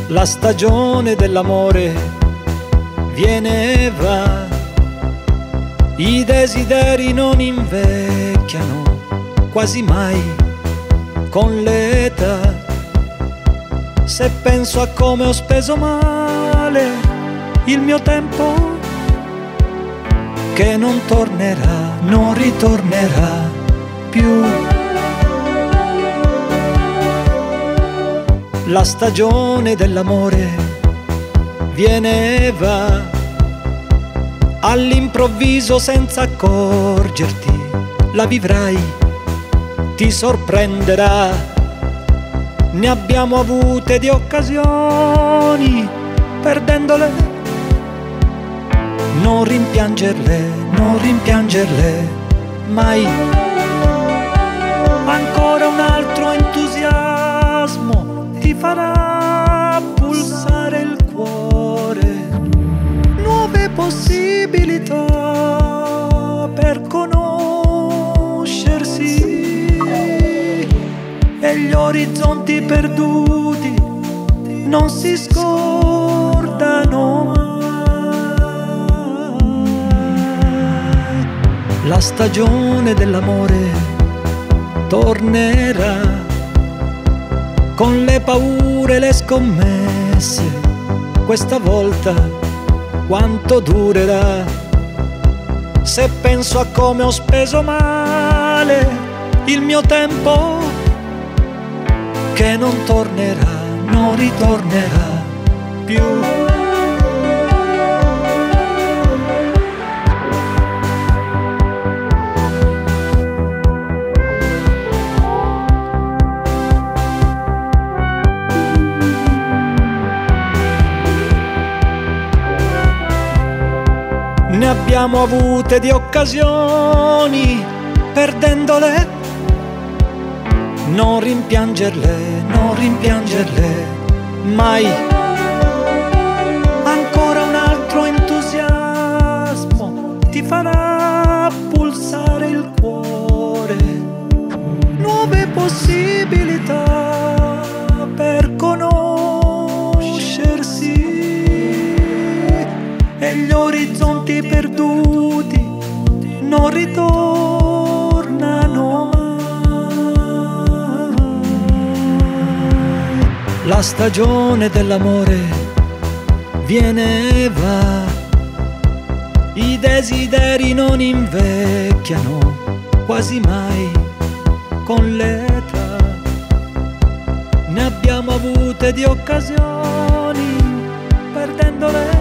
La stagione dell'amore viene e va, i desideri non invecchiano quasi mai con l'età. Se penso a come ho speso male il mio tempo, che non tornerà, non ritornerà più. La stagione dell'amore viene e va, all'improvviso senza accorgerti la vivrai, ti sorprenderà. Ne abbiamo avute di occasioni, perdendole, non rimpiangerle, non rimpiangerle mai. Ancora un altro entusiasmo ti farà pulsare il cuore, nuove possibilità per conoscersi, e gli orizzonti perduti non si scordano mai. La stagione dell'amore tornerà, con le paure e le scommesse, questa volta quanto durerà? Se penso a come ho speso male il mio tempo, che non tornerà, non ritornerà più. Ne abbiamo avute di occasioni, perdendole, non rimpiangerle, non rimpiangerle mai. Ancora un altro entusiasmo ti farà pulsare il cuore, nuove possibilità per conoscersi, e gli orizzonti perduti non ritornano mai. La stagione dell'amore viene e va, i desideri non invecchiano quasi mai con l'età. Ne abbiamo avute di occasioni, perdendole